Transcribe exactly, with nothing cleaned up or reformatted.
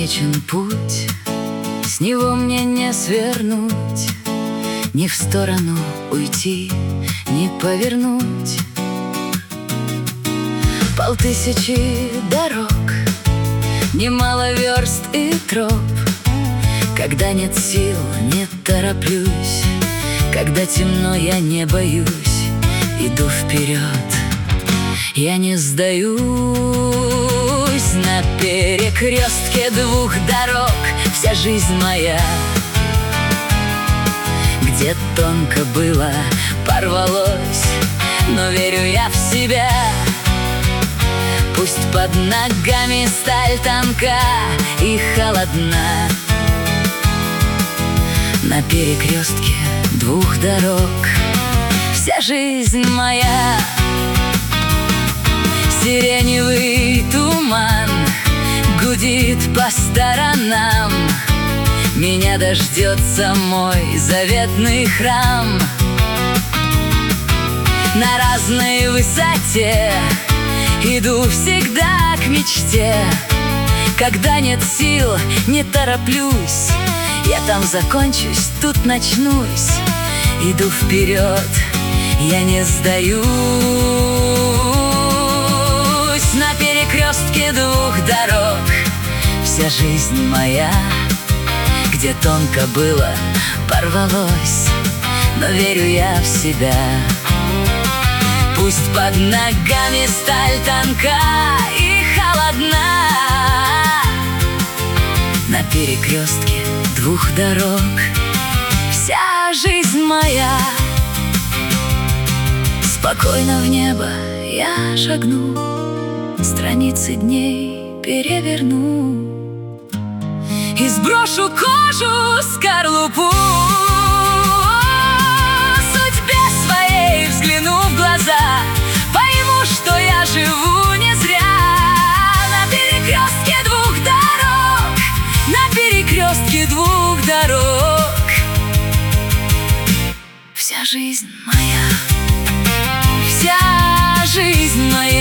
намечен путь, с него мне не свернуть, ни в сторону уйти, ни повернуть. Полтысячи дорог, немало верст и троп. Когда нет сил, не тороплюсь, когда темно, я не боюсь, иду вперед. Я не сдаюсь на перекрестке двух дорог. Вся жизнь моя, где тонко было, порвалось, но верю я в себя. Пусть под ногами сталь тонка и холодна. На перекрестке двух дорог вся жизнь моя. Сиреневый туман гудит по сторонам, меня дождется мой заветный храм. На разной высоте иду всегда к мечте. Когда нет сил, не тороплюсь, я там закончусь, тут начнусь. Иду вперед, я не сдаюсь. На перекрестке двух дорог вся жизнь моя, где тонко было, порвалось, но верю я в себя. Пусть под ногами сталь тонка и холодна. На перекрестке двух дорог вся жизнь моя. Спокойно в небо я шагну, страницы дней переверну и сброшу кожу, скорлупу. Судьбе своей взгляну в глаза, пойму, что я живу не зря. На перекрестке двух дорог, на перекрестке двух дорог вся жизнь моя, вся жизнь моя.